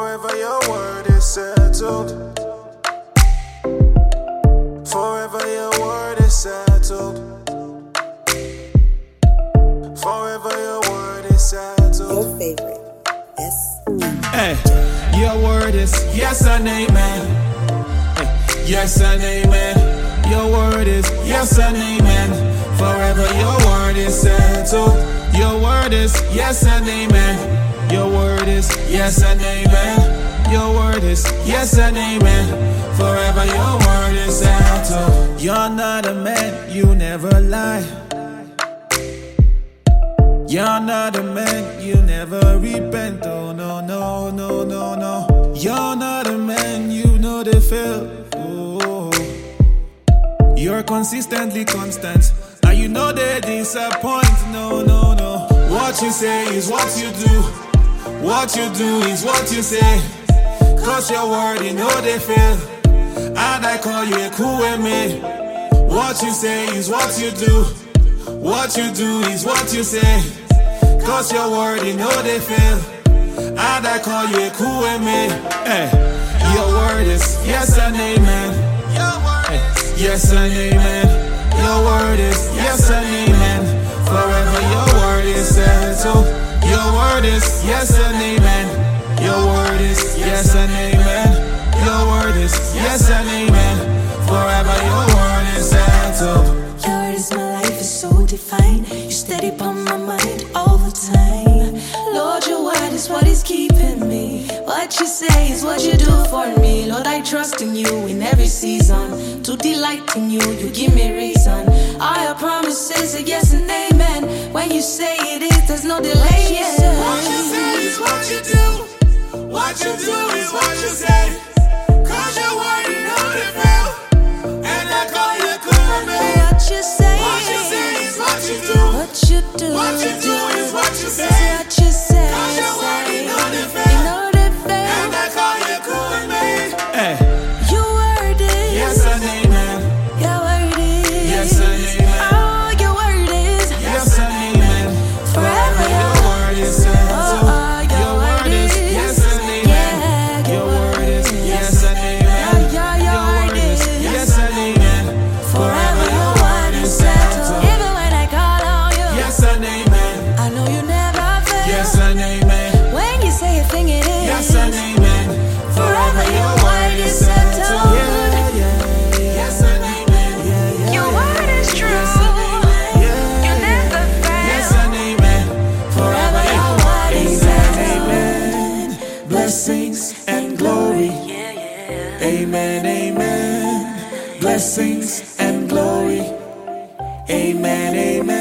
Forever your word is settled. Forever your word is settled. Forever your word is settled. Your favorite. Yes. Hey, your word is yes and amen. Hey, yes and amen. Your word is yes and amen. Forever your word is settled. Your word is yes and amen. Your word is yes and amen. Your word is yes and amen. Forever your word is settled. You're not a man, you never lie. You're not a man, you never repent. Oh no, no, no, no, no. You're not a man, you know they fail. Oh. You're consistently constant, and you know they disappoint. No, no, no. What you say is what you do. What you do is what you say. Cause your word, you know they fail. And I call you a cool with me. What you say is what you do. What you do is what you say. Cause your word, you know they fail. And I call you a cool with me. Hey, your word is yes and amen. Hey, yes and amen. Your word is yes and amen. Forever your word is settled. Your word is yes and amen. Your word is yes and amen. Your word is yes and amen. Forever your word is settled. Your word is my life, is so divine. You steady upon my mind all the time. Lord, your word is what is keeping me. What you say is what you do for me. Lord, I trust in you in every season. To delight in you, you give me reason. All your promises are yes and amen. When you say it is, there's no delay. What you say is what you do. What you do is what you say. Cause your word, you know they fail. And I call you cool with me. What you say is what you do. What you do, What you do is what you say. what you say. Cause your word, you know they fail. You know they fail. And I call you cool with me. Hey, Your word is yes and amen. your word is Yes and amen. Oh, your word is Yes and amen. Forever your word is settled. Your word is yes and amen. Your word is yes and amen. Your word is yes and amen. Forever your word is settled. Even when I call on you, Yes and amen. I know you never fail. Yes and amen. When you say a thing, it is. Yes and amen. Forever your word is settled. Yeah, yeah. Yes and amen. Your word is true. Yes and amen. You never fail. Yes and amen. Forever your word is settled. Blessings and glory. Amen, amen. Blessings and glory. Amen, amen.